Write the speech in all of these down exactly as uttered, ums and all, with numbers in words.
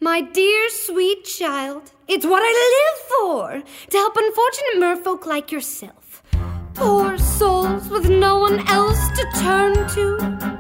My dear sweet child, it's what I live for, to help unfortunate merfolk like yourself. Poor souls with no one else to turn to.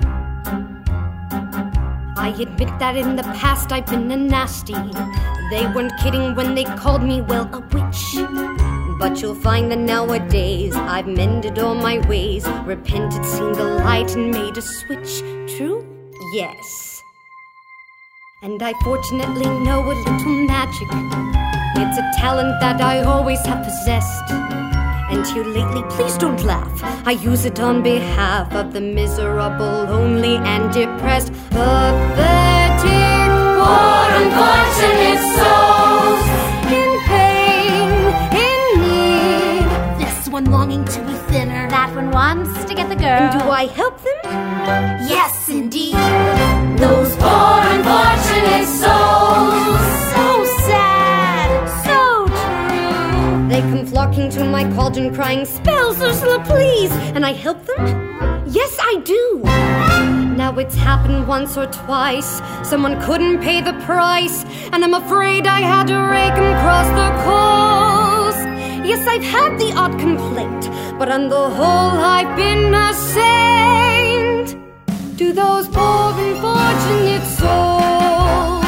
I admit that in the past I've been a nasty. They weren't kidding when they called me, well, a witch. But you'll find that nowadays I've mended all my ways, repented, seen the light, and made a switch. True? Yes. And I fortunately know a little magic. It's a talent that I always have possessed. Until lately, please don't laugh, I use it on behalf of the miserable, lonely, and depressed. Pathetic, poor, unfortunate souls in pain, in need. This one longing to be thinner, that one wants to get the girl. And do I help them? Yes, indeed. Those poor, unfortunate souls. So sad, so true. They come flocking to my cauldron crying, spells, Ursula, please. And I help them? Yes, I do. Now it's happened once or twice. Someone couldn't pay the price, and I'm afraid I had to rake and cross the coast. Yes, I've had the odd complaint, but on the whole I've been a saint to those poor unfortunate souls.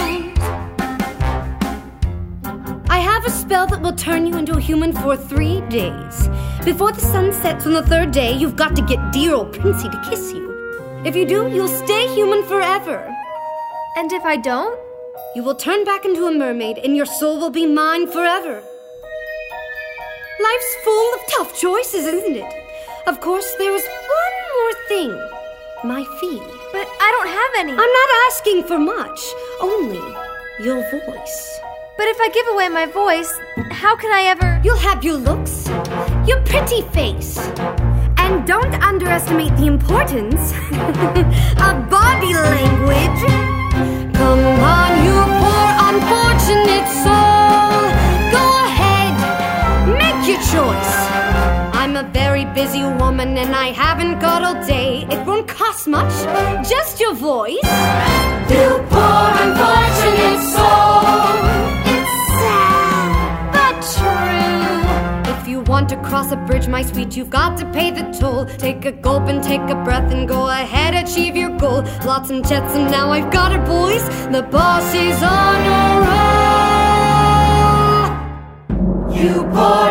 I have a spell that will turn you into a human for three days. Before the sun sets on the third day, you've got to get dear old Princey to kiss you. If you do, you'll stay human forever. And if I don't? You will turn back into a mermaid, and your soul will be mine forever. Life's full of tough choices, isn't it? Of course, there is one more thing. My fee. But I don't have any. I'm not asking for much. Only your voice. But if I give away my voice, how can I ever... You'll have your looks, your pretty face. And don't underestimate the importance of body language. Come on, you poor unfortunate soul. Go ahead, make your choice. I'm a very busy woman and I haven't got all day. It won't cost much, just your voice. You poor unfortunate soul. It's sad, but true. If you want to cross a bridge, my sweet, you've got to pay the toll. Take a gulp and take a breath and go ahead, achieve your goal. Lots and jets and now I've got it, boys. The boss is on a roll. You poor